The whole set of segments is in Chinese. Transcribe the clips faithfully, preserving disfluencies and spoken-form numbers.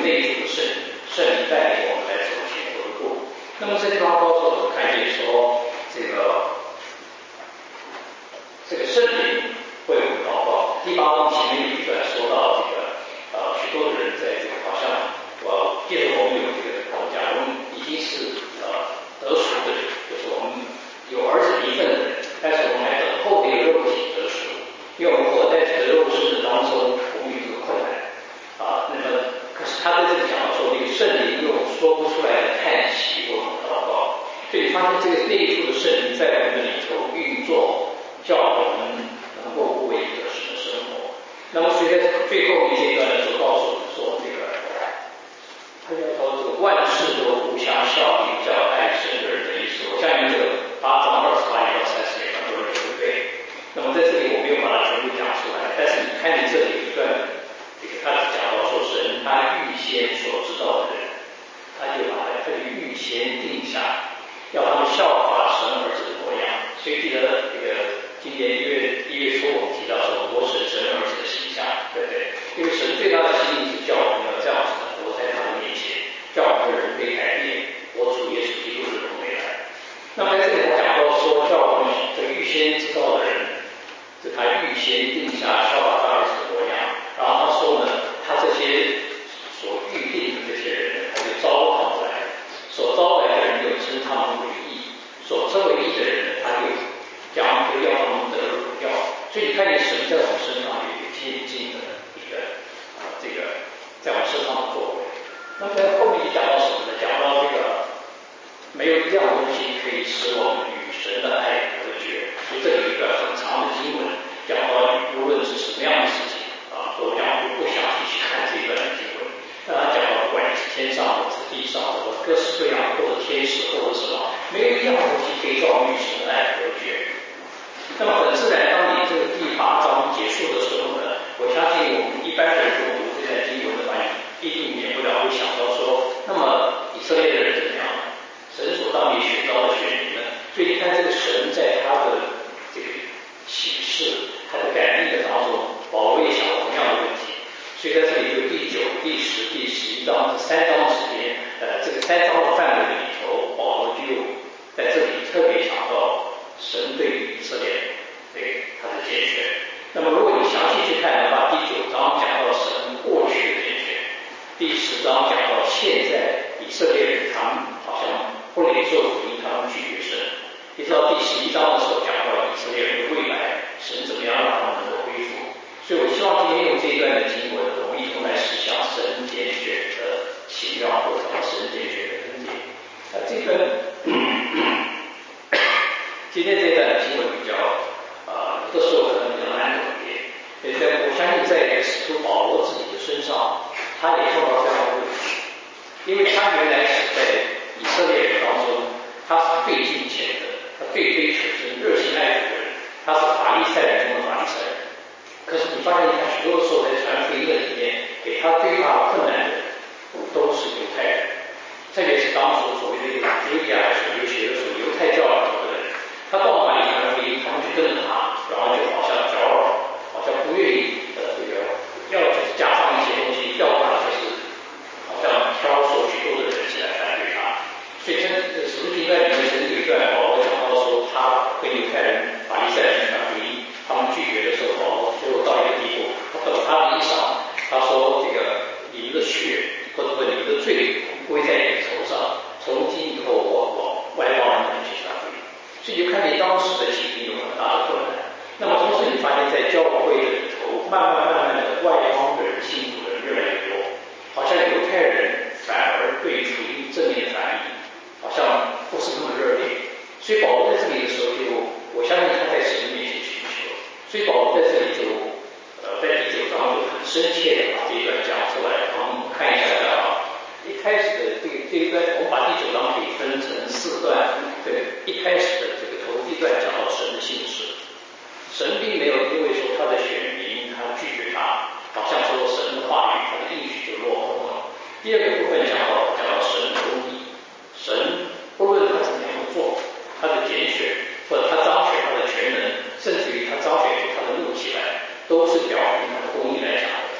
内住的圣圣灵带领我们来走前头的路。那么这地方告诉我们看见说，这个这个圣灵为我们祷告。第八章前面有一段说到这个呃许多的人在这个好像我记得我们有这个我们讲我们已经是呃得赎的人，就是我们有儿子一份的人，但是我们还等候这个肉体得赎，因为我们活在这个肉身的当中，我们有这个困难啊。那么可是他在这里讲到说，那个圣灵用说不出来的叹息为我们祷告，所以你发现这个内住的圣灵在我们的里头运作，叫我们能够过一个什么生活。那么随着最后一阶段的时候，告诉我们说，这个他要说这个万事都互相效力，叫爱神的人的意思。我相信这个八章二十八节到三十节很多人都会背。那么在这里我没有把它全部讲出来，但是你看见这里有一段，这个他讲到说神他预先所知道的人，他就把他就预先定下，要他们效法神儿子的模样。所以记得这个今年一月一月初我们提到说，活成神儿子的形象，对不对？因为神最大的心意是叫我们要这样子的活在他的面前，叫我们的人被改变，活出耶稣基督的荣美来。那么在这里他讲到说，叫我们这预先知道的人，就他预先定下效法他儿子的模样。然后他说呢，他这些所预定的这些人，他就招他们来，所招来的人就称他们为义，所称为义的人呢，他就讲就要他们得荣耀。所以你看见神在我们身上有一个渐进的一个啊、呃、这个在我们身上的作为。那么在后面就讲到什么呢？讲到这个没有一样东西可以使我们与神的爱隔绝。所以这里有一段很长的经文，讲到无论是什么样的事情啊，我讲就不详细去看这一段的经文。但他讲到不管你是天上或是地上的，或各式各样，或者天使，或者什么，没有一样东西可以叫我们与神的爱隔绝。那么很自然，当你这个第八章结束的时候呢，我相信我们一般人如果读这段经文的话，一定免不了会想到说，那么以色列的人怎么样呢？神所当你选召的选民呢？所以你看这个神在他的这个启示，他的感应的当中，保罗也想同样的问题。所以在这里就第九、第十、第十一章这三章的时间，呃，这个三章的范围里头，保罗就在这里特别讲到神对于以色列对他的拣选。那么如果你详细去看的话，第九章讲到神过去的拣选，第十章讲到现在以色列人他们好像不领受福音，他们拒绝神。一直到第十一章的时候讲到以色列人的未来，神怎么样让他们能够恢复。所以我希望今天用这一段的经文，我们一同来思想神拣选的奇妙，或者神拣选的恩典。那这个今天这一段的经文比较呃，有的时候可能比较难懂一点。也在我相信在使徒保罗自己的身上，他也碰到这样的问题，因为他原来是在以色列人当中，他是最敬虔的，他最追求神、热心爱主的人，他是法利赛人中的法利赛人。可是你发现他许多的时候在传福音的里面，给他最大的困难的都是犹太人，特别是当时所谓的这个犹太人所学的所谓犹太教里头的人，他到哪里传福音，他们就跟着他，然后就好像骄傲，好像不愿意呃这个要就是加上一些东西，要不然就是好像挑唆许多的人起来反对他。所以在这使徒行传里面曾经有一段保罗讲到说，他跟犹太人、法利赛人传福音，他们拒绝的时候，保罗最后到一个地步，他抖他的衣裳，他说：“这个你们的血或者说你们的罪归在你的头上，从今以后我往外邦人那里去传福音。”所以就看见当时的情境有很大的困难。那么同时你发现在教会的里头，慢慢慢慢的外邦的人信主的人越来越多，好像犹太人反而对福音正面的反应好像不是那么热烈。所以保罗在这里的时候就，我相信他在神面前寻求。所以保罗在这里就，呃，在第九章就很深切的把这一段讲出来，然后我们看一下下啊。一开始的这个这一段，我们把第九章可以分成四段。对，一开始的这个头一段讲到神的信实，神并没有因为说他的选民他拒绝他，好像说神的话语他的应许就落空了。第二个部分讲到讲到神的公义，神不论他怎么样做，他的拣选或者他彰显他的全能，甚至于他彰显出他的怒气来，都是表明他的公义来讲的。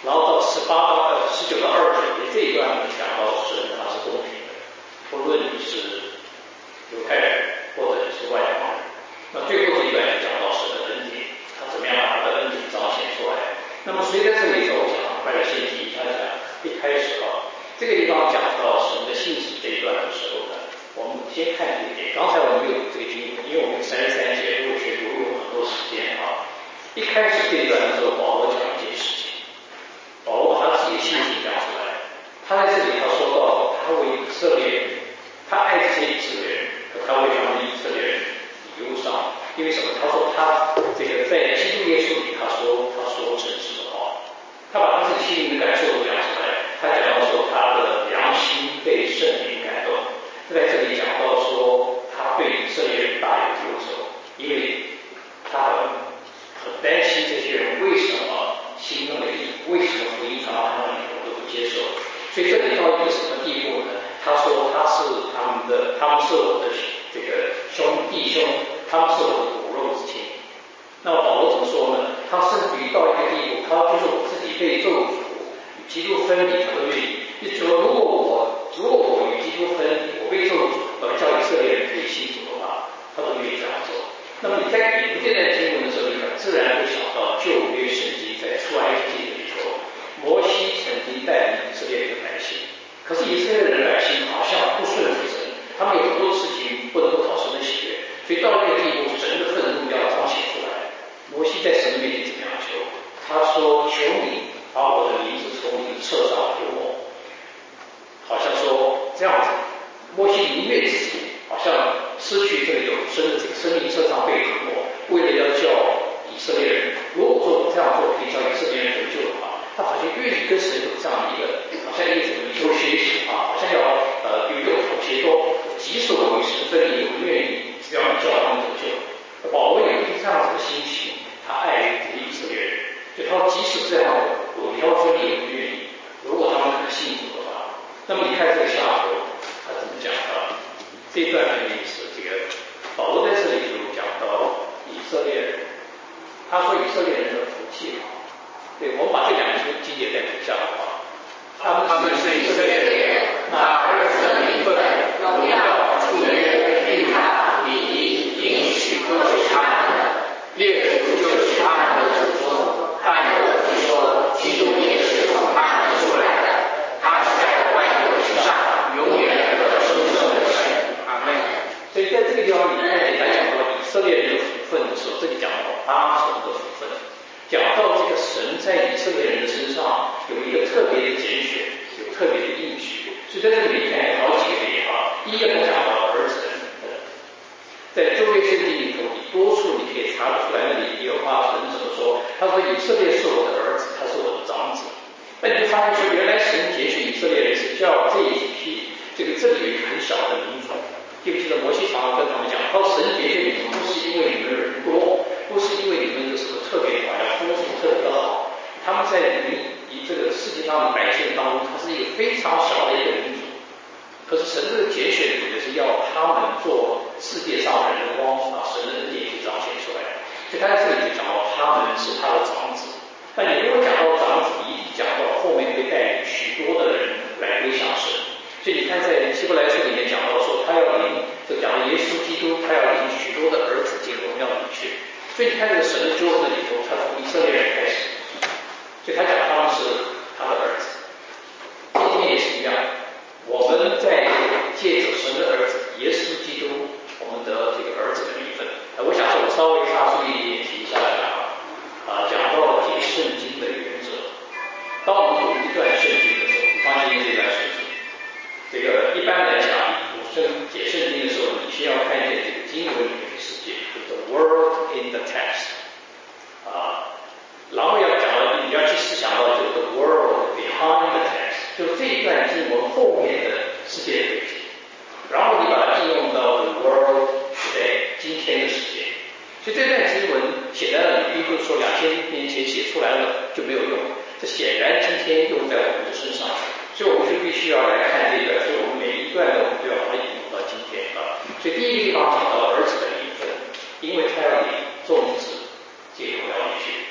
然后到十八到呃十九到二十九节这一段呢，讲到神他是公平的，不论你是犹太人或者你是外邦人。那最后这一段就讲到神的恩典，他怎么样把他的恩典彰显出来。那么所以在这里头，我想很快的先提一下讲，一开始啊，这个地方讲到神的性质这一段的时候呢，我们先看这一点。刚才我们有这个经文，因为我们三十三节如果学读有很多时间啊。一开始这一段的时候，保罗讲一件事情，保罗把他自己的心情讲出来。他在这里他说到，他为以色列人，他爱这些以色列人，可他为他们以色列人忧伤，因为什么？他说他这个在基督耶稣里，他说他说诚实的话，他把他自己心灵的感受都讲出来。他讲到说他的良心被圣灵感动，在这里讲到说他对以色列人大有忧愁，因为他很很担心这些人为什么心那么硬，为什么福音传到他们里头都不接受。所以这里到一个什么地步呢？他说他是他们的，他们是我的这个兄弟兄，他们是我的骨肉之亲。那么保罗怎么说呢？他甚至于到一个地步，他就是我自己被咒诅与基督分离，他都愿意。就说如果我如果我与基督分离，我被咒诅，而叫以色列人可以信主的话，他都愿意这样做。那么你在你读这段经文的时候，你很自然会想到旧约圣经在出埃及记的里头，摩西曾经带领以色列人的百姓，可是以色列人的百姓好像不顺服神，他们有很多事情不能够讨神的喜悦，所以到那个地步，神的愤怒要彰显出来。摩西在神的面前怎么样求？他说：“求你把我的名字从你的册上涂抹。”好像说这样子，摩西宁愿自己好像失去这个永生的这个生命册上被涂抹，为了要叫以色列人，如果说我这样做可以叫以色列人得救的话，他好像愿意跟神有这样的一个，好像一个什么以求学习啊，好像要呃有一个妥协，说即使我与神分离，我愿意只要你叫他们得救。保罗有一个这样子的心情，他爱这个以色列人，就他说即使这样我要分离，我不愿意。如果他们很幸福的话，那么你看这个下头他怎么讲的？这一段很有意思，这个保罗在这里就讲到以色列人，他说以色列人的福气啊，对，我们把这两个经节再读下来啊，他们他们是以色列人，那儿子的名分、荣耀、祝约、律法、礼仪、应许都是他们的，列祖就是他们的祖宗，按我是说，基督也是从他们出来的，他是在万有之上，永远的丰盛的神。阿们。所以在这个地方，你看见他讲到以色列人的福分的时候，这里讲到八重的福分，讲到这个神在以色列人的身上有一个特别的拣选，有特别的应许。所以在这里你看见好几个点啊，第一个他讲到儿子的名分，在旧约圣经里头，你多处你可以查得出来，那里耶和华神怎么说？他说以色列是我的儿子，他是我的长子。那你就发现说，原来神拣选以色列人是叫这一批，这个这里有一个很小的民族。记不记得摩西常常跟他们讲，他说神拣选你们不是因为你们人多，不是因为你们有什么特别好，要风俗特别的好，他们在民以这个世界上的百姓当中，他是一个非常小的一个民族。可是神这个拣选指的是要他们做世界上人的光，把神的恩典去彰显出来。所以他在这里就讲到他们是他的长子。那你如果讲到长子，一定讲到后面会带领许多的人来归向神。所以你看在希伯来书里面讲到说，他要领，就讲到耶稣基督，他要领许多的儿子进荣耀里去。所以你看这个神的救恩里头，他从以色列人开始，所以他讲他们是他的儿子。今天也是一样，我们在借着神的儿子耶稣基督，我们得这个儿子的名分。我想说我稍微插出一点提一下来讲啊，讲到解圣经的原则。当我们读一段圣经的时候，比方今天这段圣经，这个一般来讲，你读圣解圣经的时候，你先要看见这个经文里面的世界，就是 the word in the text 啊，然后要讲到你要去思想到这个 world behind the text， 就这一段经文后面的世界的背景，然后你把它应用到 the world today 今天的世界。所以这段经文写在那里，并不是说两千年前写出来了就没有用，这显然今天用在我们的身上，所以我们就必须要来看这一段，所以我们每一段呢，我们都要把它引用到今天啊。所以第一个地方讲到儿子的名分，因为他要领众子进荣耀里去，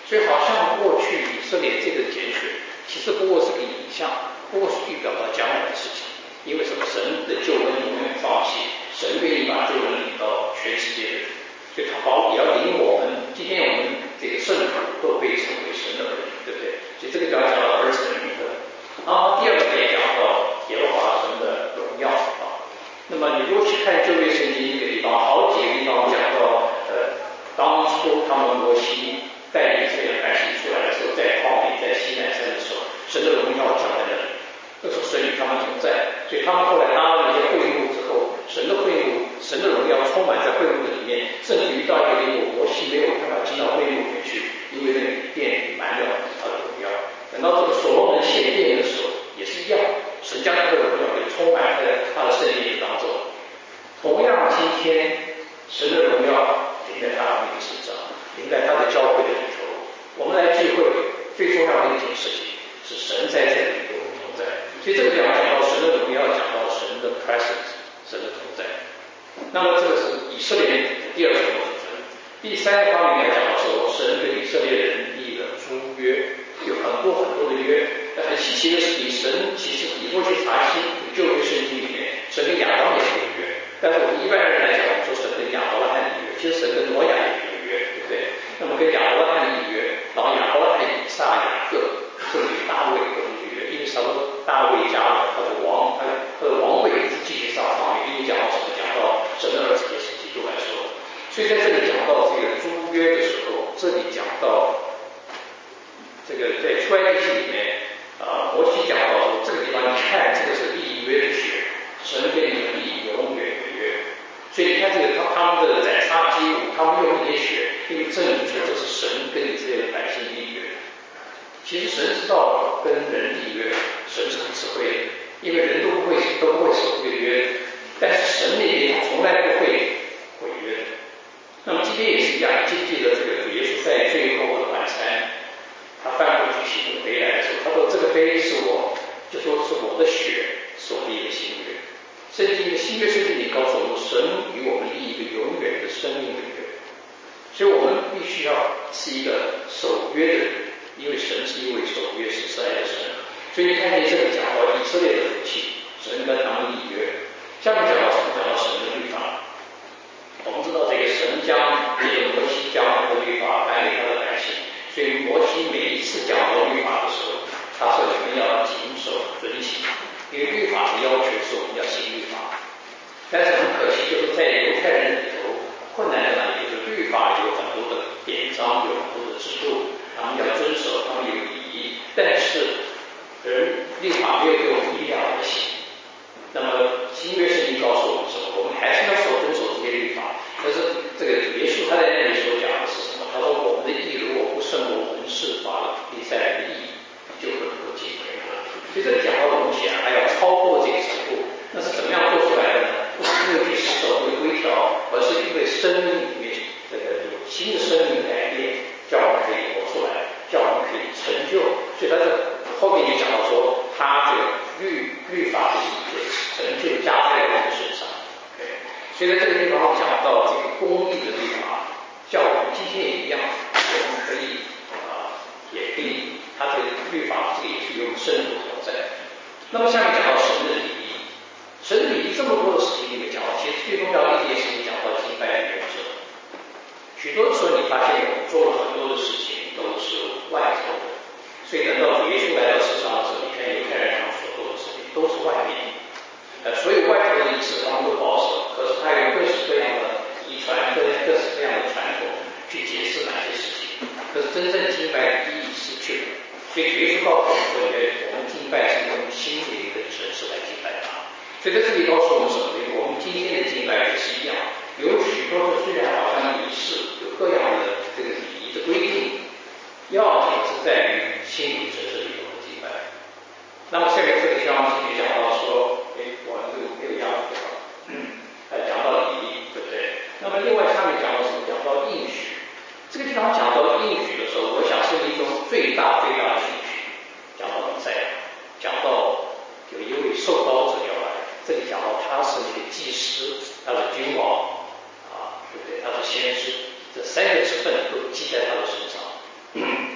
所以好像过去以色列这个拣选，其实不过是个影像，不过是预表到将来的事情。因为什么？神的救恩永远不放弃，神愿意把救恩领到全世界的人，所以他保也要领我们。今天我们这个圣徒都被称为神的儿女，对不对？所以这个就要讲到儿子的名分。然后第二个点讲到耶和华神的荣耀啊。那么你如果去看旧约圣经这个地方，好几个地方讲到，呃，当初他们摩西带领这个百姓出来的时候，在旷野，在西奈山的时候，神的荣耀降在那里，这时候神与他们同在，所以他们后来拉了那些会幕之后，神的会幕，神的荣耀充满在会幕的里面，甚至于到一个地步，摩西没有办法进到会幕里面去，因为那个殿满了他的荣耀。等到这个所罗门献殿的时候，也是一样，神将他的荣耀给充满在他的圣殿当中。同样，今天神的荣耀临在他的名字上，临在他的教会的里头。我们来聚会最重要的一件事情是神在这里与我们同在。所以这个地方讲到神的荣耀，讲到神的 presence， 神的同在。那么这个是以色列人第二层的组成。第三个方面来讲的时候，神对以色列人立了诸约，有很多很多的约。很稀奇的是，你神其实你如果去查新旧约圣经里面，神跟亚当也是有约。但是我们一般人来讲，我们说神跟亚伯拉罕立约，其实神跟挪亚也有约，对不对？那么跟亚伯拉罕立约，然后亚伯拉罕、以撒、雅各，甚至于大卫都立约，因为什么？大卫家的他的王，他的他的王位不是继续上方面，因为讲到什么？讲到神的儿子也是基督来说。所以在这里讲到这个诸约的时候，这里讲到这个在出埃及记里面啊，摩西讲到说，这个地方你看，这个是立约的血，神跟你们立永远的约。所以你看这个他他们的宰杀祭物，他们用那些血，因为证明说这是神跟以色列的百姓立约。其实神知道跟人立约，神是很吃亏的，因为人都不会都不会守这个约，但是神那边他从来不会毁约的。那么今天也是一样，记不记得这个主耶稣在最后的晚餐，他翻过去洗这个杯来的时候，他说这个杯是我，就说是我的血所立的新约。圣经的新约圣经里告诉我们，神与我们立一个永远的生命的约，所以我们必须要是一个守约的人，因为神是一位守约实实在的神。所以你看见这里讲到以色列的福气，神跟他们立约。下面讲到什么？讲到神的律法。我们知道这个神将这个摩西将他的律法颁给他的百姓，所以摩西每一次讲到律法的时候，他说你们要谨守遵行，因为律法的要求是我们要行律法。但是很可惜，就是在犹太人里头困难在哪里？就是律法有很多的典章，有很多的制度，他们要遵守，他们有礼仪，但是人律法没有给我们力量来行。那么新约圣经告诉我们什么？我们还是要守遵守这些律法。但是这个耶稣他在那里所讲的是什么？他说我们的义如果不胜过文士法利赛人的义，就不能够进天国。所以这里讲到东西啊，还要超过这个程度。那是怎么样做出来的呢？不是因为去死守这个规条，而是因为生命里面这个有新的生命改变，叫我们可以活出来，叫我们可以成就。所以他这后面就讲到说，他这个律律法的义的成就加在我们身上。所以在这个地方讲到这个公义的律法，叫我们今天也一样，我们可以啊、呃，也可以，他这个律法这个也是有深度挑战。那么下面讲到神的礼仪，神的礼仪这么多的事情里面讲到，其实最重要的一件事情讲到敬拜的原则。许多时候你发现我们做了很多的事情都是外头的，所以等到主耶稣来到世上的时候，你看犹太人他们所做的事情都是外面的。呃，所有外头的仪式他们都保守，可是他有各式各样的遗传，各各式各样的传统去解释哪些事情。可是真正敬拜的意义失去了，所以主耶稣告诉我们说，我们敬拜是用心灵的诚实来敬拜他。所以在这里告诉我们什么呢？我们今天的敬拜也是一样，有许多的虽然好像仪式有各样的这个礼仪的规定，要紧是在于心灵诚实里头的敬拜。那么下面这个地方继续讲到说，哎，我这个没有压缩掉，呃，讲到礼仪，对不对？那么另外下面讲到什么？讲到应许。这个地方讲到应许的时候，我想圣经中最大最大的应许，讲到比赛，讲到有一位受膏者要来，这里讲到他是那个祭司，他的君王啊，对不对？他是先知，这三个职分都记在他的身上。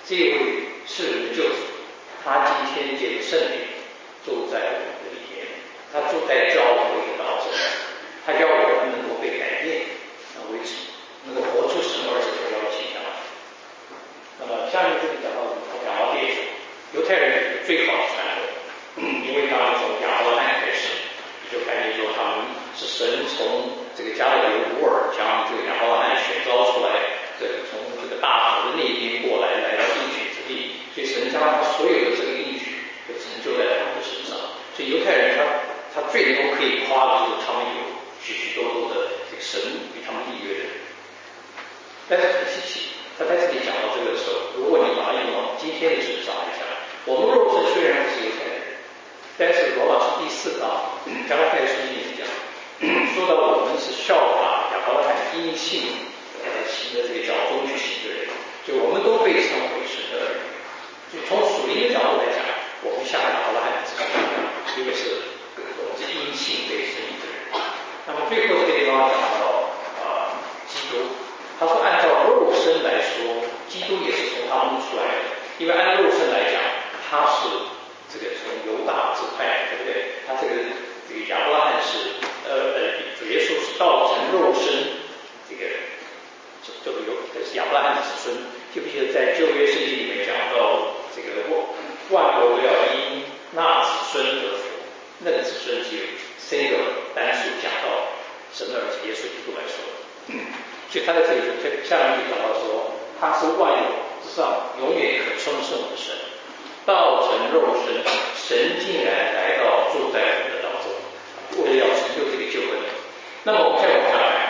这位世人的救主，他今天借着圣灵住在我们的里面，他住在教会的当中，他要我们能够被改变，那为止能够活出神儿子荣耀的形象。那么下面这里讲到什么？讲到列祖，犹太人最好的传统，因为他们从亚伯拉罕开始，你就看见说他们是神从这个加勒底乌尔将这个亚伯拉罕选召出来，这个从这个大河的那边过来，来到应许之地，所以神将他所有的这个应许就成就在他们的身上。所以犹太人他他最能够可以夸的就是他们有许许多多的这个神与他们立约的人。但是很稀奇，他在这里讲到这个的时候，如果你把它用到今天的事上来讲，我们肉身虽然不是犹太人，但是罗马书第四章加拉太书里讲，说到我们是效法亚伯拉罕因信呃行的这个脚中去行的人，所以我们都被称为神的儿女。所以从属灵的角度来讲，我们像亚伯拉罕之子一样，因为是我们是因信被生的人。那么最后这个地方讲到啊、呃、基督，他说按照肉身来说，基督也是从他们出来的，因为按肉身来讲，他是这个从犹大支派，对不对？他这个这个亚伯拉罕是呃呃主耶稣是道成肉身，这个这个有是亚伯拉罕的子孙。记不记得在旧约圣经里面讲到这个万国都要因那子孙得福，那个子孙只有三个单数讲到神的儿子耶稣基督来说的。所以他在这里就下面就讲到说，他是万有之上永远可称颂的神，道成肉身，神竟然来到住在我们的当中，为了要成就这个救恩。那么我们再往下来啊，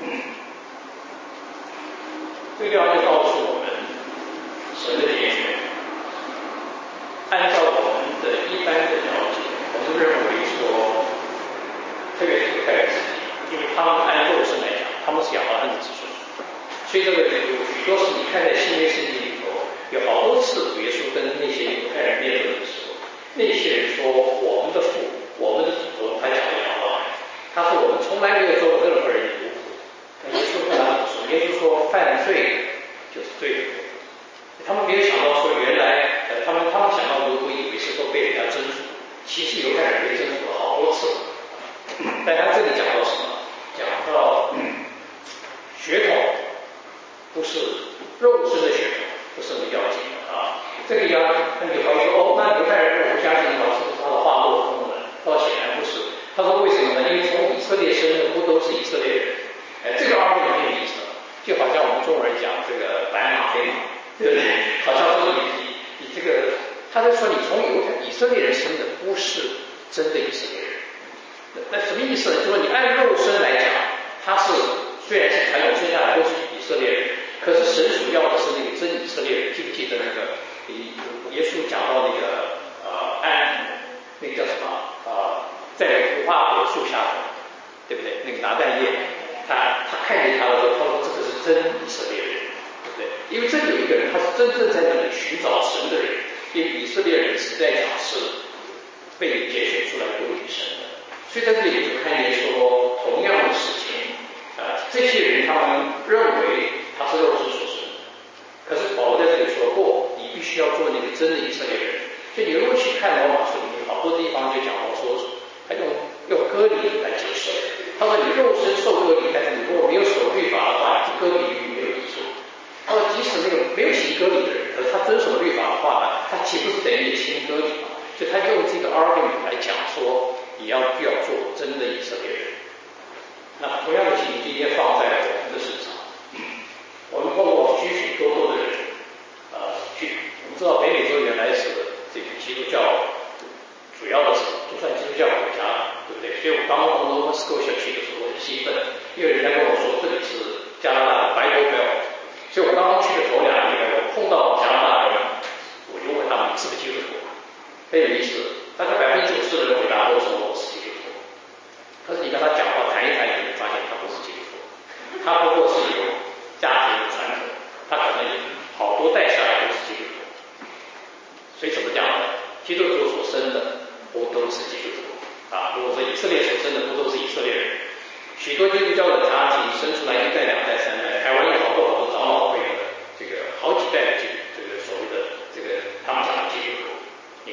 这个地方就告诉我们神的拣选。按照我们的一般的了解，我们认为说，特别是犹太人自己，因为他们按肉身来讲，他们是亚伯拉罕的子孙，所以这个有许多是你看在新约圣经里头，有好多次主耶稣跟那些犹太人辩论的时候，那些人说我们的父，我们的祖宗，他讲的亚伯拉罕，他说我们从来没有做过任何人的奴仆。那耶稣跟他们说，耶稣说犯罪就是罪的。他们没有想到说原来呃他们他们想到奴仆以为是说被人家征服，其实犹太人被征服了好多次。但他这里讲到什么？讲到、嗯、血统不是肉身的血统，不是很要紧的啊。这个要那你就怀疑说哦，那犹太人我不相信的话，是不是他的话落空了？他说显然不是。他说为什么呢？因为从以色列生的不都是以色列人？哎，这个argument很有意思，就好像我们中国人讲这个白马黑马。对不对？好像说你你这个，他在说你从犹太以色列人生的不是真的以色列人。那什么意思呢？就是说你按肉身来讲，他是虽然是传统生下来都是以色列人，可是神主要的是那个真以色列人。记不记得那个耶稣讲到那个呃安那个叫什么呃在无花果树下的，对不对？那个拿但业，他他看见他的时候，他说这个是真以色列人。对，因为这里有一个人，他是真正在那里寻找神的人。因为以色列人实在讲是被拣选出来归于神的，所以在这里就看见说，同样的事情，啊、呃，这些人他们认为他是肉身所生的，可是保罗在这里说不，你必须要做那个真的以色列人。所以你如果去看罗马书里面好多地方就讲到说，他用用割礼来解释。他说你肉身受割礼，但是你如果没有守律法的话，这割礼没有益处。他说即使那个没有行割礼的人，可是他遵守律法的话呢，他岂不是等于行割礼吗？所以他用这个 argument 来讲说，你要必要做真的以色列人。那同样的情形今天放在我们的身上，我们透过许许多多的人，呃，去我们知道北美洲原来是这个基督教主要的是都算基督教国家，对不对？所以我刚从 Nova Scotia 去的时候我很兴奋，因为人家跟我说这里是加拿大的 Bible Belt。所以我刚刚去的头两个礼拜，我碰到加拿大人，我就问他们是不是基督徒，很有意思，大概百分之九十的人回答都说我是基督徒。可是你跟他讲话谈一谈，你会发现他不是基督徒，他不过是有家庭的传统，他可能有好多代下来都是基督徒。所以怎么讲呢？基督徒所生的不都是基督徒啊？如果说以色列所生的不都是以色列人？许多基督教的家庭生出来一代、两代、三代，台湾有好多好多长老会的这个好几代的这个这个所谓的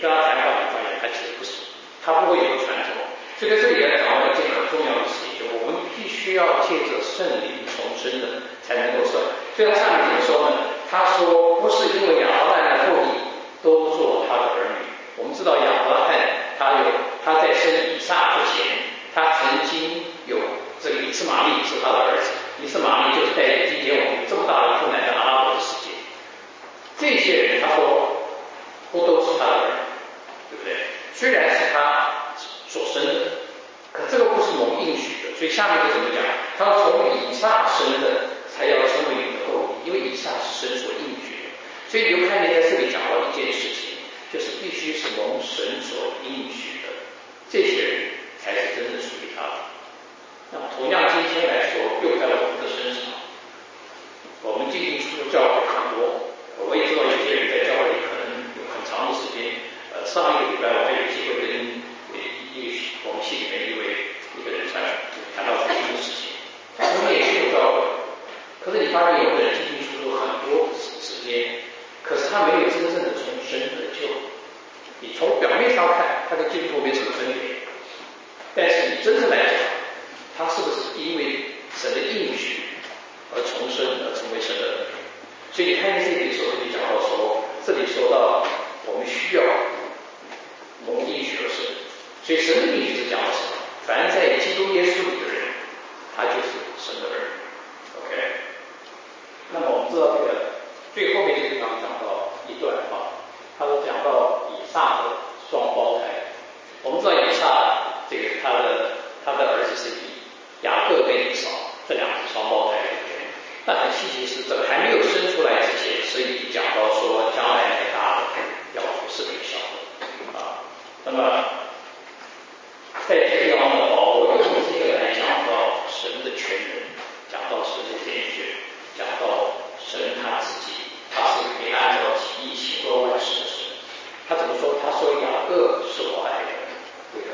跟他谈话，你发现他其实不是，他不会有个传统。所以在这里来讲到一件很重要的事情，就我们必须要借着圣灵重生的才能够算。所以他上面怎么说呢？他说不是因为亚伯拉罕的后裔都做他的儿女。我们知道亚伯拉罕他有他在生以撒之前，他曾经有这个以斯玛利是他的儿子，以斯玛利就是带着今天我们这么大的困难的阿拉伯的世界。这些人他说不都是他的儿女，对不对？虽然是他所生的，可这个不是蒙应许的，所以下面就怎么讲？他说从以撒生的才要成为你的后裔，因为以撒是神所应许的。所以你就看见在这里讲到一件事情，就是必须是蒙神所应许的，这些人才是真正属于他的。那么同样今天来说，用在我们的身上，我们进进出出教会很多，我也知道有些人在教会里可能有很长的时间。呃，上一个礼拜我还有机会跟一个我们系里面一位一个人谈谈到这个事情，他说你也进入教会，可是你发现有的人进进出出很多时间，可是他没有真正的重生得救。你从表面上看，他跟基督徒没什么分别，但是你真正来讲，他是不是因为神的应许而重生，而成为神的儿女？所以你看见这里的时候，就讲到说，这里说到我们需要蒙应许而生，所以神的应许是讲到什么？凡在基督耶稣里的人，他就是神的儿女。OK， 那么我们知道这个最后面这个地方讲到一段话，他说讲到以撒的双胞胎。我们知道以撒这个他的他的儿子是以雅各跟以扫，这两个是双胞胎，对不对？那很稀奇是这个还没有生出来之前，所以讲到说将来那大的要是个小的啊。那么在这个地方呢，保罗用这个来讲到神的全能，讲到神的拣选，讲到神他自己，他是可以按照己意行作万事的神。他怎么说？他说雅各是我爱的这个，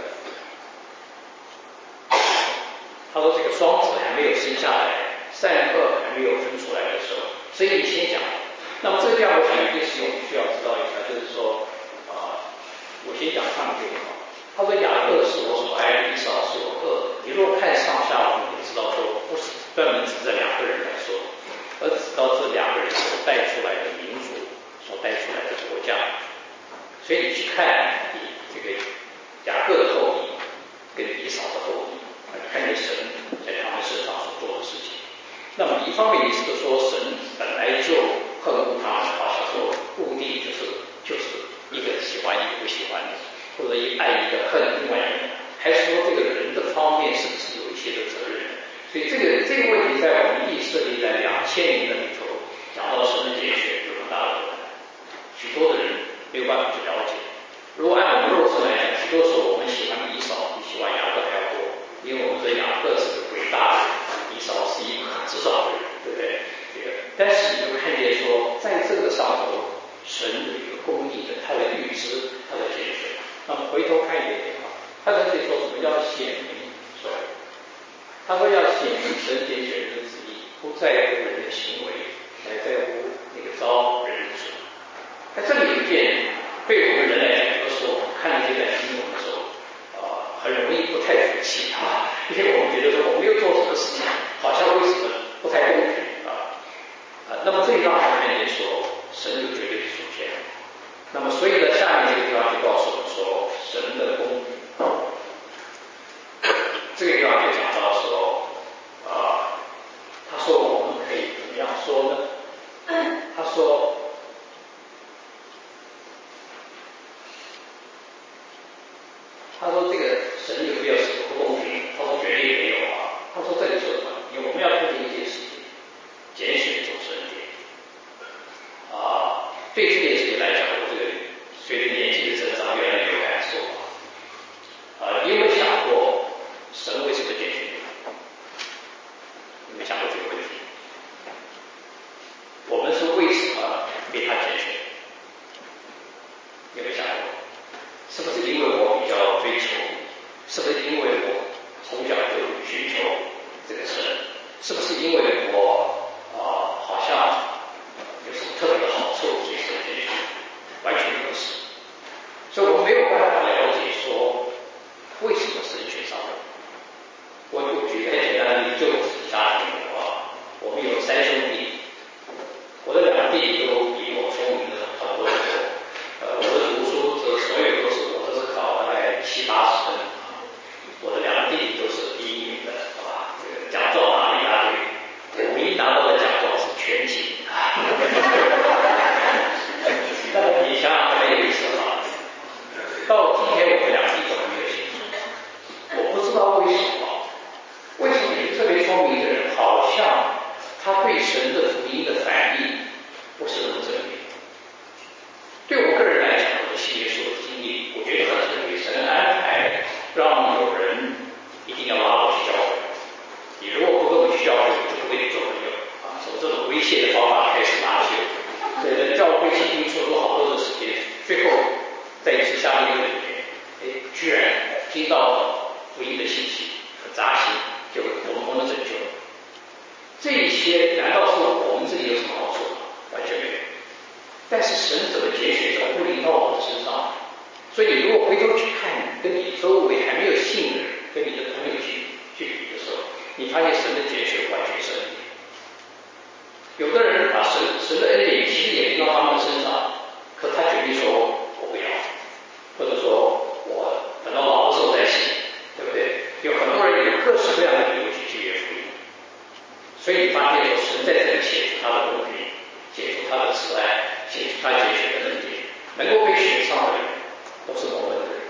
他说这个双子还没有生下来，善恶还没有分出来的时候，所以你先讲。那么这个地方我想有件事情我们需要知道一下，就是说啊、呃，我先讲上面这个话。他说雅各是我所爱的，以扫是我恶的。你如果看上下文，你知道说不是专门指这两个人来说，而指到这两个人所带出来的民族，所带出来的国家。所以你去看你这个雅各的后裔跟以扫的后裔，看见神在他们身上所做的事情。那么一方面你是说神本来就恨恶他们，好像说固定就是就是一个喜欢一个不喜欢的，或者一爱一个恨另外一个，还是说这个人的方面是不是有一些的责任？所以这个这个问题在我们历史历在两千年的里头讲到神的拣选有很大的困难，许多的人没有办法去了解。如果按我们肉身来讲，许多时候我们喜欢以扫比喜欢雅各还要多，因为我们这雅各是个伟大的人，以扫是一个很至少的人，对不对？这个，但是你就看见说，在这个上头，神有一个公义的，他的预知，他的拣选。那么回头看一点点啊，他在这里说什么叫显明？说，他说要显明神拣选人的旨意，不在乎人的行为，乃在乎那个招人的主。在这里有一件对我们人来讲，有的时候我们看到这段经文的时候，啊、呃，很容易不太服气啊，因为我们觉得说我没有做什么事情，好像为什么不太公平啊？啊，那么这里让我们看见说，神有绝对的主权。那么所以呢，下面这个地方就告诉我们说，神的公平。这个地方就讲到说，啊、呃，他说我们可以怎么样说呢？他说。他说这个神有没有什么不公平？他说绝对没有啊。他说这里说什么？因为我们要看见一件事情，拣选就是恩典啊。对这件事情来讲，我这个随着年纪的增长，越来越有感受啊。你有没有想过神为什么拣选你？有没有想过这个问题？我们是为什么被他拣选？有没有想过？是不是因为我比较追求？是不是因为我从小就寻求这个神？是不是因为我啊、呃、好像有什么特别的好处，所以神拣选？ 办法了解说为什么神选上人。我我举个很简单的例子，就我自己家庭的话，我们有三兄弟，我的两个弟弟都比我聪明的很多很多。呃，我的读书这所有都是我这是考大概七八十分，我的两个弟弟都是第一名的，好吧？这个奖状拿了一大堆，我唯一拿到的奖状是全勤。那么你想想很有意思啊！到今天我们两个弟都没有信主，我不知道为什么，为什么一个特别聪明的人，好像他对神的福音的反应不是那么正面。对我个人来讲，我的信耶稣的经历，我觉得很特别。神安排让有人一定要拉我去教会，你如果不跟我去教会，我就不跟你做朋友啊。从这种威胁的方法开始拉去，所以在教会进行错过好多的时间，最后在一次夏令会里面，哎，居然听到福音的信息，很扎心，就蒙蒙的拯救。这一些难道是我们自己有什么好处吗？完全没有。但是神怎么拣选，怎么会临到我们身上？所以你如果回头去看，跟你周围还没有信的人，跟你的朋友去去比的时候，你发现神的拣选完全是恩典。有的人把神神的恩典其实也临到他们的身上，可他决定说我不要，或者说我等到老的时候再信，对不对？有很多人有各式各样的理由去拒绝福音，所以你发现说神在这里显出他的公平，显出他的慈爱。显出他拣选的恩典，能够被选上的人都是蒙恩的人。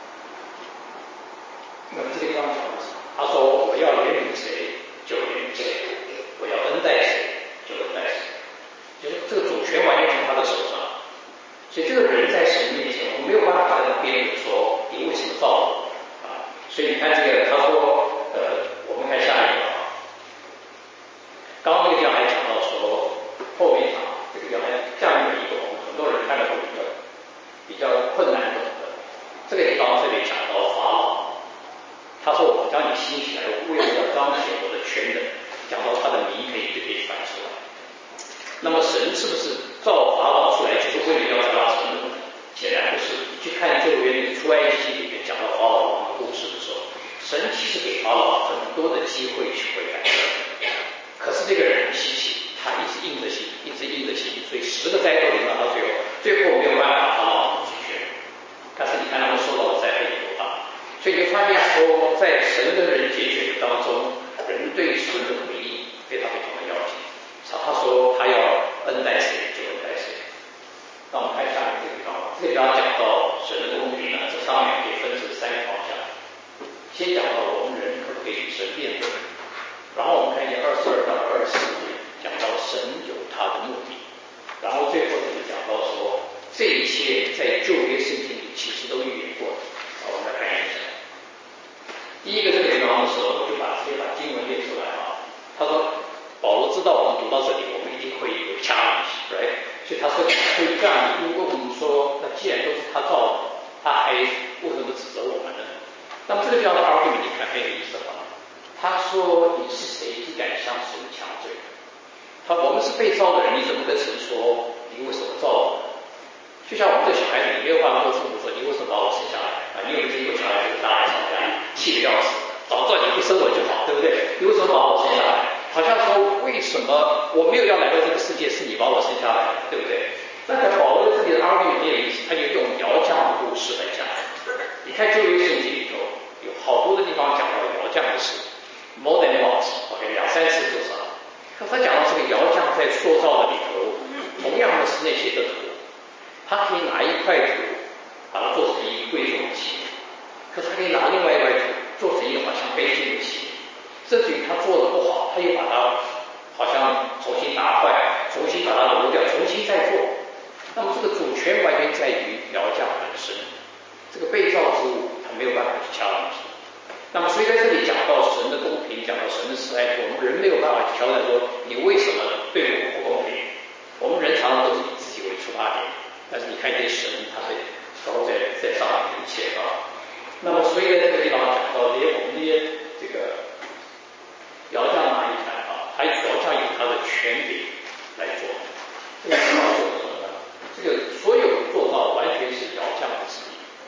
那么这个地方讲的是，他说我要怜悯谁就怜悯谁，我要恩待谁就恩待谁，就是这个主权完全在他的手上。所以这个人在神面前，我们没有办法在那边说你为什么造我啊？所以你看这个，他说呃，我们看下一个啊，刚刚那个地方还讲到说后面啊。这个地方下面有一个我们很多人看的会比较比较困难懂的，这个地方这里讲到法老，他说我将你兴起来，为了要彰显我的权能，讲到他的名可以对别反出来。那么神是不是造法老出来就是为了要叫他成人？显然不是。你去看旧约出埃及记里面讲到法老王的故事的时候，神其实给法老很多的机会去悔改，可是这个人很稀奇。他一直硬着心，一直硬着心，所以十个灾都临到他最后，最后没有办法，他老母拒绝。但是你看他们受到的灾害有多大，所以你就发现说，在神跟人拣选的当中，人对神的回应非常非常的要紧。他说他要恩待谁就恩待谁。那我们看下面这个地方，这个地方讲到神的公平呢，这上面可以分成三个方向。先讲到我们人可不可以与神辩论，然后我们看一下二十二到二十四节。讲到神有他的目的，然后最后这里讲到说，这一切在旧约圣经里其实都预言过的。好，我们来看一下。第一个这个地方的时候，我就把直接把经文列出来啊。他说，保罗知道我们读到这里，我们一定会有 challenge， right？ 所以他说会这样问我们说，那既然都是他造的，他还为什么指责我们呢？那么这个地方的 argument 你看很有意思啊。他说你是谁，只敢向神强罪？他我们是被造的人，你怎么跟神说你为什么造我？就像我们的小孩子，你没有办法跟父母说你为什么把我生下来啊？你有没有听过小孩子大人吵架，气得要死，早知道你不生我就好，对不对？你为什么把我生下来？好像说为什么我没有要来到这个世界，是你把我生下来的，对不对？那在保罗自己的argument很有意思，他就用窑匠的故事来讲。你看旧约圣经里头有好多的地方讲到窑匠的事 ，more than once，OK， 两三次至少。他讲到这个窑匠在塑造的里头，同样的是那些的土，他可以拿一块土把它做成一个贵重的器，可是他可以拿另外一块土做成一个好像卑贱的器，甚至于他做的不好，他又把它好像重新打坏，重新把它揉掉，重新再做。那么这个主权完全在于窑匠本身，这个被造之物他没有办法去掐东西。那么所以在这里讲到神的公平，讲到神的慈爱，我们人没有办法去挑战说你为什么对我不公平。我们人常常都是以自己为出发点，但是你看见神他会高在在上面一切啊。那么所以在这个地方讲到这些我们这些这个窑匠哪里看啊，他窑匠有他的权柄来做，这个地方做什么呢？这个所有的做造完全是窑匠的旨意。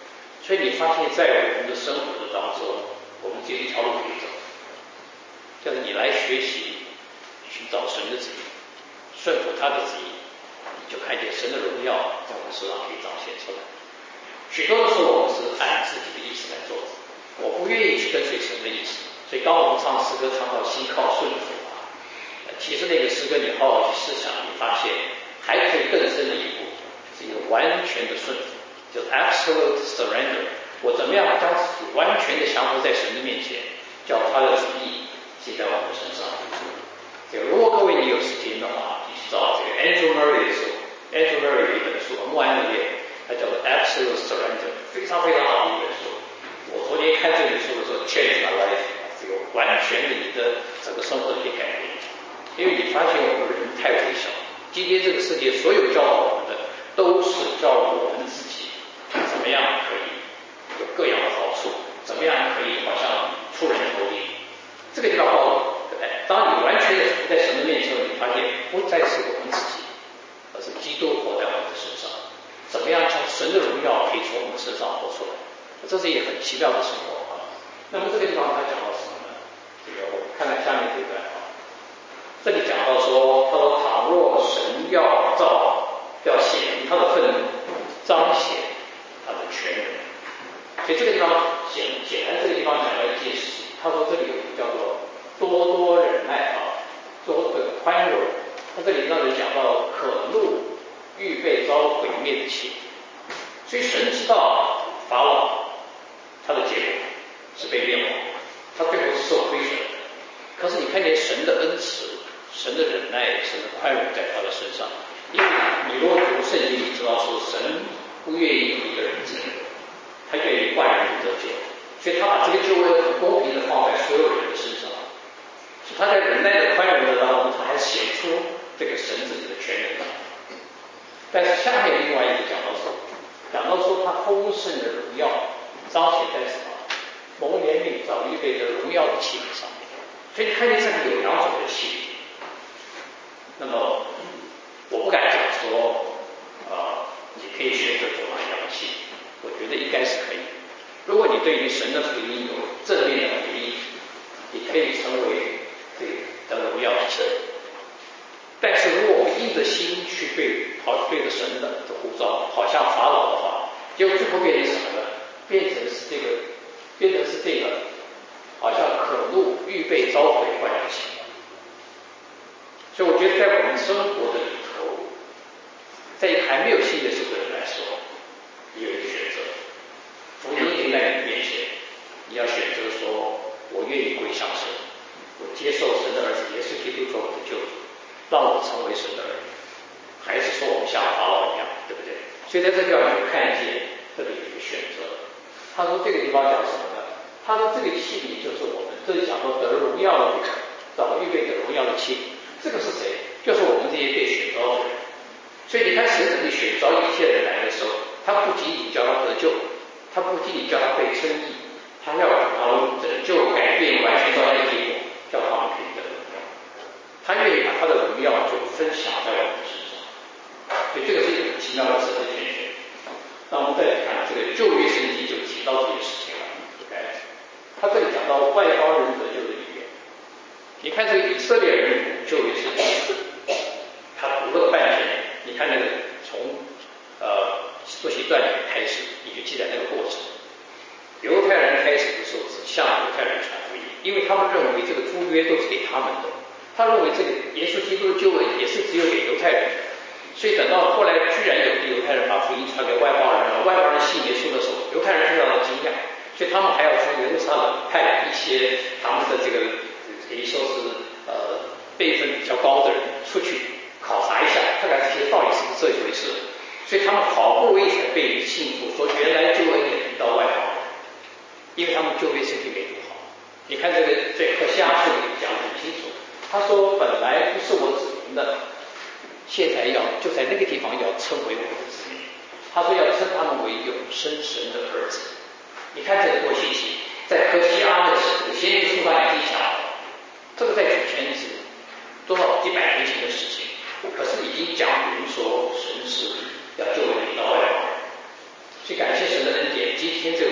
所以你发现在我们的生活的当中，我们只有一条路可以走，就是你来学习寻找神的旨意，顺服他的旨意，你就看见神的荣耀在我们身上可以彰显出来。许多的时候我们是按自己的意思来做的，我不愿意去跟随神的意思，所以当我们唱诗歌唱到心靠顺服啊，其实那个诗歌你好好去思想，你发现还可以更深的一步，就是一个完全的顺服，就是 absolute surrender。我怎么样将自己完全的降服在神的面前，叫他的旨意写在我们身上。这个如果各位你有时间的话，你去找这个 Andrew Murray 的书 ，Andrew Murray 的一本书，穆安德烈，它叫做 Absolute Surrender， 非常非常好的一本书。我昨天看这本书的时候 ，change my life， 这个完全的你的整个生活都可以改变，因为你发现我们人太微小。今天这个世界所有教导我们的，都是教我们自己怎么样可以有各样的好处，怎么样可以好像出人头地。这个地方告诉我，哎，当你完全的服在神的面前，你发现不再是我们自己，而是基督活在我们的身上。怎么样将神的荣耀可以从我们身上活出来？这是一个很奇妙的生活啊。那么这个地方他讲到什么呢？这个我们看看下面这段啊，这里讲到说，他说倘若神要造，要显明他的愤怒，彰显他的全能。所以这个地方显显然这个地方讲到一件事情，他说这里有一个叫做多多忍耐啊，多的宽容。他这里让人讲到可怒，预备遭毁灭的气。所以神知道法老他的结果是被灭亡，他最后是受亏损的。可是你看见神的恩慈、神的忍耐、神的宽容在他的身上。因为你如果读圣经，你知道说神不愿意有一个人成功，他愿意万人得救，所以他把这个救恩很公平的放在所有人的身上。所以他在忍耐的宽容的当中，他还显出这个神自己的全能。但是下面另外一个讲到说，讲到说他丰盛的荣耀彰显在什么？蒙怜悯早预备的荣耀的器皿上面。所以你看见这里有两种的器皿。那么我不敢讲说，呃，你可以选择走哪一样的器皿，我觉得应该是可以。如果你对于神的福音有正面的回应，你可以成为这个得荣耀的器皿。但是如果我们硬着心去对好对着神的呼召，好像法老的话，结果最后变成什么呢？变成是这个，变成是这个，好像可怒预备遭毁坏的情况。所以我觉得在我们生活的里头，在一个还没有信耶稣的人来说，你有一个选择，福音已经在你面前，你要选择说，我愿意归向神，我接受神的儿子耶稣基督做我的救主，让我成为神的儿女，还是说我们像法老一样，对不对？所以在这个地方你看见这里有一个选择。他说这个地方讲什么呢？他说这个器皿就是我们，这里讲说得荣耀的这个，早预备的荣耀的器皿，这个是谁？就是我们这些被选召的人。所以你看神这里选召一切人来的时候，他不仅仅叫他得救，他不仅仅叫他被称义，他要把他们拯救、改变、完全到那个地步，叫他们可以得荣耀。他愿意把他的荣耀就分享在我们身上，所以这个是一个很奇妙的神的拣选。那我们再看这个旧约圣经就提到这些事情了。OK， 他这里讲到外邦人得救的预言。你看这个以色列人旧约圣经，他读了半天，你看那个从呃使徒行传里开始，你就记载那个过程。犹太人开始的时候只向犹太人传福音，因为他们认为这个诸约都是给他们的，他认为这个耶稣基督的救恩也是只有给犹太人的。所以等到后来居然有的犹太人把福音传给外邦人了，外邦人信耶稣的时候，犹太人非常的惊讶，所以他们还要从耶路撒冷派一些他们的这个可以说是呃辈分比较高的人出去考察一下，看看这些到底是不是这一回事。所以他们好不容易才被信服，说原来救恩也临到外邦人，因为他们旧约圣经没读好。你看这个在何西阿书里讲得很清楚，他说本来不是我指明的，现在要就在那个地方要称为我的子民，他说要称他们为永生神的儿子。你看这个多稀奇，在何西阿的这个先知书上已经讲了，这个在主前是多少几百年前的事情，可是已经讲明说神是要救人到外邦人。所以感谢神的恩典，今天这个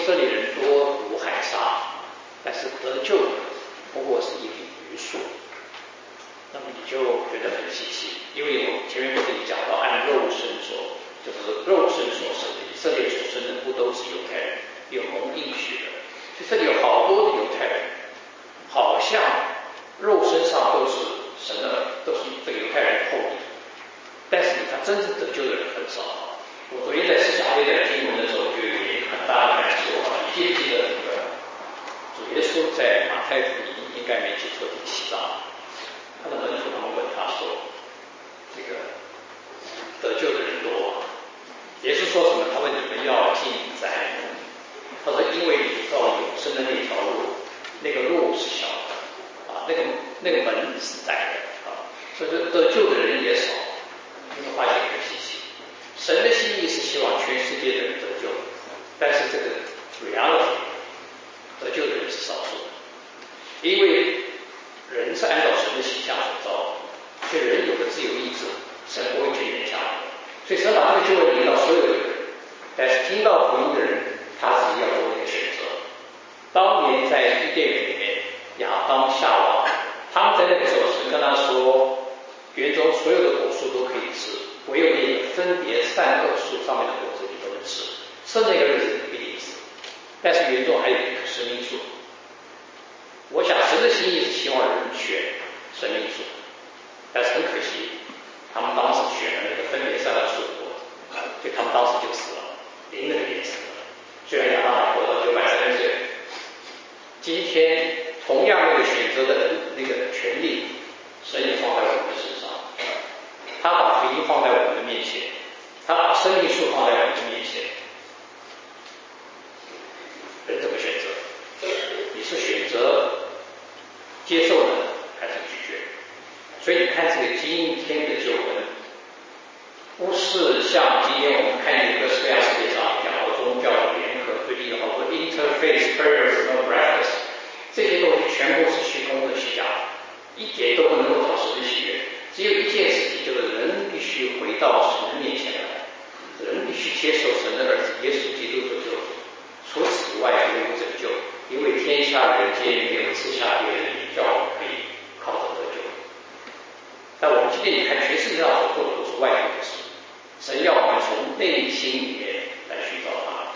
色列人多如海沙，但是得救的不过是一粒余数。那么你就觉得很稀奇，因为我前面不是讲到按肉身所，就是肉身所生的，以色列所生的不都是犹太人，有蒙应许的，所以这里有好多的犹太人，好像肉身上都是神的，都是这个犹太人的后裔，但是你看真正得救的人很少。我昨天在思想会的经文的时候，就有一个很大的感受啊，你记不记得这个主耶稣在马太福音应该没记错第七章？他的门徒他们问他说：“这个得救的人多。”耶稣说什么？他问你们要进窄门。他说：“因为你到永生的那条路，那个路是小的啊，那个那个门是窄的啊，所以说得救的人也少。”你会发现很稀奇。神的心意是希望全世界的人得救，但是这个 reality 得救的人是少数的，因为人是按照神的形象所造的，所以人有个自由意志，神不会去勉强的，所以神把这个救恩临到所有的人，但是听到福音的人，他自己要做一个选择。当年在伊甸园里面，亚当夏娃，他们在那个时候，神跟他说，园中所有的果树都可以吃，唯有那个分别善恶树上面的果子你不能吃，吃那个日子你必定死。但是园中还有一棵生命树。我想神的心意是希望人选生命树，但是很可惜，他们当时选了那个分别善恶树的果子，所以他们当时就死了，临那个也死了。虽然亚当还活到九百三十岁，今天同样那个选择的那个权利，神也放在我们的身上。他把福音放在我们的面前，他把生命树放在我们的面前，人怎么选择？你是选择接受呢，还是拒绝？所以你看这个今天的救恩，不是像今天我们看一个各式各样世界上讲到宗教的联合，最近有好多 interfaith prayers no breakfast， 这些东西全部是虚空的虚假，一点都不能够讨神的喜悦。只有一件事情，就是人必须回到神的面前来，人必须接受神的儿子耶稣基督做救主，除此以外别无拯救，因为天下人间没有赐下别人的名叫我们可以靠着得救。但我们今天你看全世界上所做的都是外头的事，神要我们从内心里面来寻找他。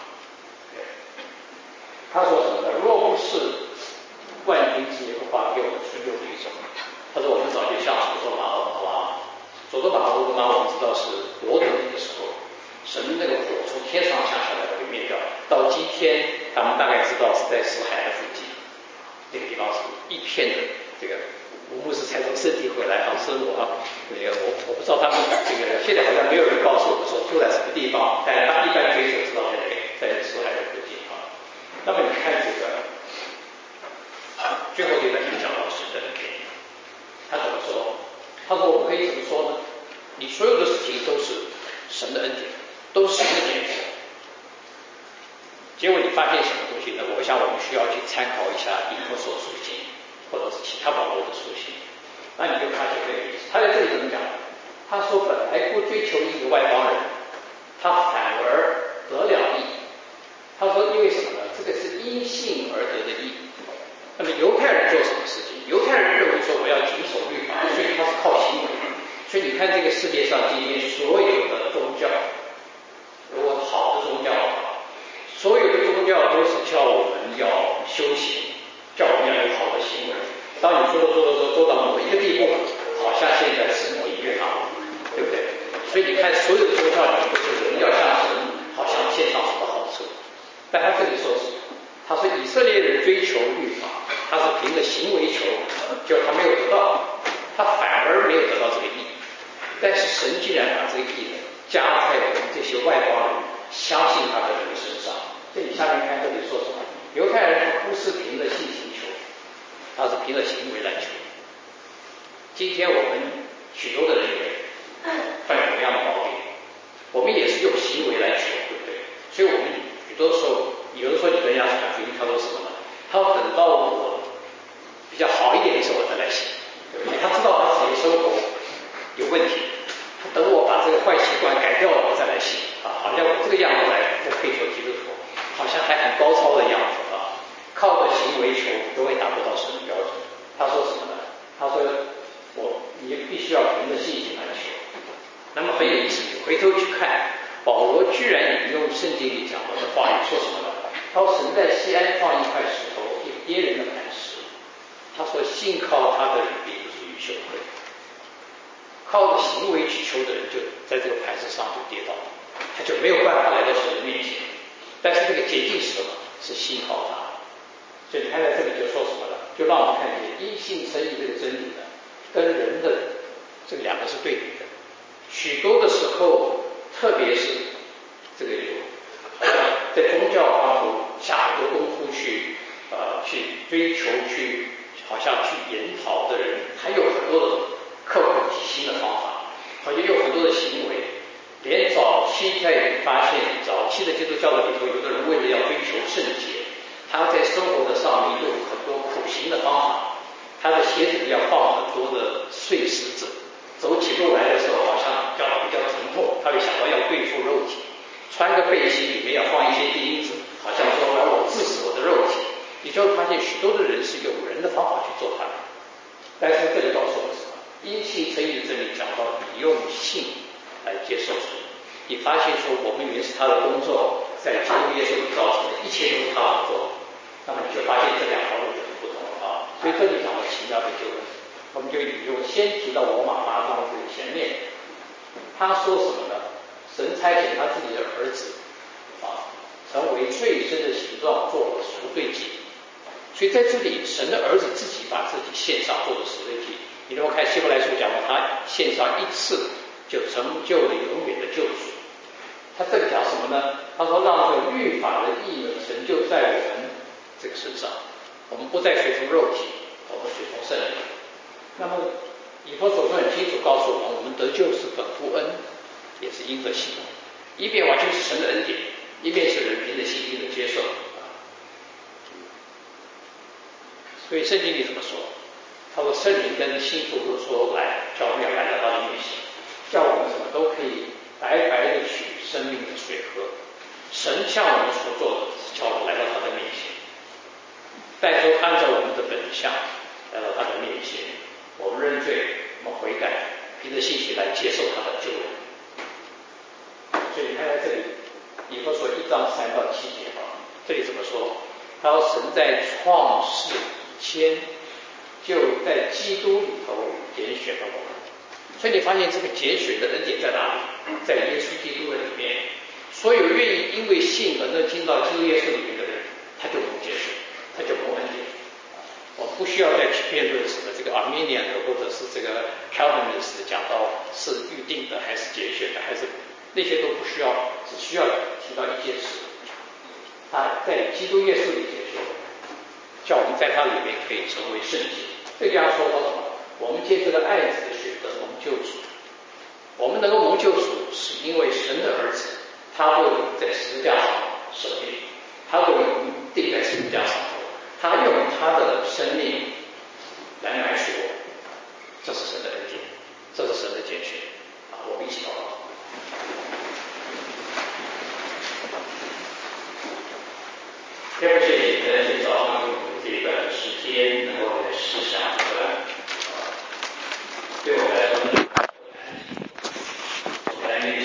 他说什么呢？若不是万军之耶和华给我们存留的一种，他说我们早就像所说马和马，所说马和马我们知道是罗德的时候，神那个火从天上降下来毁灭掉，到今天他们大概知道是在死海的附近，那个地方是一片的这个。吴牧师才从圣地回来啊，是我啊，那个我我不知道他们这个现在好像没有人告诉我们说住在什么地方，但他一般可以所知道在哪里，在死海的附近啊。那么你看这个最后这段就讲到神的恩典，他怎么说？他说我们可以怎么说呢？你所有的事情都是神的恩典，都是神的典范。结果你发现什么东西呢？我想我们需要去参考一下以弗所书信，或者是其他保罗的书信，那你就发现这个意思。他在这里怎么讲？他说本来不追求义的外邦人，他反而得了义。他说因为什么呢？这个是因信而得的义。那么犹太人做什么事情？犹太人认为说我要谨守律法，所以他是靠行为。所以你看这个世界上今天所有的宗教，如果好的宗教，所有的宗教都是叫我们要修行，叫我们要有好的行为。当你做着做着做做到某一个地步，好像现在神体悦纳，对不对？所以你看所有的宗教里面都是人要向神好像献上什么好处，但他这里说是，他说以色列人追求律法，他是凭着行为求，结果他没有得到，他反而没有得到这个义。但是神竟然把这个义加在我们这些外邦人相信他的人身上。这里下面看这里说什么？犹太人他不是凭着信心求，他是凭着行为来求。今天我们许多的人也犯同样的毛病，我们也是用行为来求，对不对？所以我们许多时候，有的时候你跟人家传福音，他说什么呢？他要等到我比较好一点的时候我再来信，对不对？他知道他自己的生活有问题，他等我把这个坏习惯改掉了我再来信啊，好像我这个样子来我可以做基督徒，好像还很高超居然引用圣经里讲到的话语，说什么呢？他说神在西安放一块石头，一个跌人的磐石。他说信靠他的人必不至于羞愧，靠着行为去求的人，就在这个磐石上就跌倒，他就没有办法来到神的面前。但是这个捷径是什么？是信靠他。所以你看在这里就说什么呢？就让我们看见因信称义这个真理呢，跟人的这两个是对比的。许多的时候，特别是这个有在宗教方面下很多功夫去呃去追求去好像去研讨的人，还有很多的刻苦己心的方法，好像有很多的行为。连早期在发现早期的基督教的里头，有的人为了要追求圣洁，他在生活的上面用很多苦行的方法，他的鞋子里要放很多的碎石子，走起路来的时候好像比较比较疼痛，他会想到要对付肉体，穿个背心里面要放一些钉子，好像说来我致死我的肉体。你就会发现许多的人是用人的方法去做它的。但是这里告诉我们什么？因信称义的真理讲到你用信来接受神，你发现说我们原是他的工作，在基督耶稣里造成的一切都是他所做，那么你就发现这两条路就很不同了啊。所以这里讲到奇妙的救恩，我们就引用先提到罗马八章这个前面，他说什么呢？神差遣他自己的儿子啊，成为最深的形状做赎罪祭。所以在这里，神的儿子自己把自己献上做了赎罪祭。你如果看希伯来书讲到，他献上一次就成就了永远的救赎。他这里讲什么呢？他说让这律法的义呢成就在我们这个身上，我们不再随从肉体，我们随从圣灵。那么以弗所书很清楚告诉我们，我们得救是本乎恩，也是因着信，一边完全是神的恩典，一边是人凭着信心的接受。所以圣经里怎么说？他说圣灵跟信徒都说来，叫我们要来到他的面前，叫我们什么都可以白白的取生命的水喝。神向我们所做的，叫我们来到他的面前，但是按照我们的本相来到他的面前，我们认罪，我们悔改，凭着信心来接受他的救恩。所以你看在这里，以弗所一章三到七节啊，这里怎么说？他说神在创世先就在基督里头拣选了我们，所以你发现这个拣选的恩典在哪里？在耶稣基督的里面。所有愿意因为信而能进到基督耶稣里面的人，他就蒙拣选，他就蒙恩典。我不需要再去辩论什么这个 Arminian 的或者是这个 Calvinist 讲到是预定的还是拣选的，还是那些都不需要，只需要提到一件事，他在基督耶稣里拣选，叫我们在他里面可以成为圣洁。这地方说到什么？我们借这个爱子的血得蒙救赎。我们能够蒙救赎，是因为神的儿子，他为我们在十字架上舍命，他为我们钉在十字架上头，他用他的生命来买赎我。这是神的恩典，这是神的拣选啊！我们一起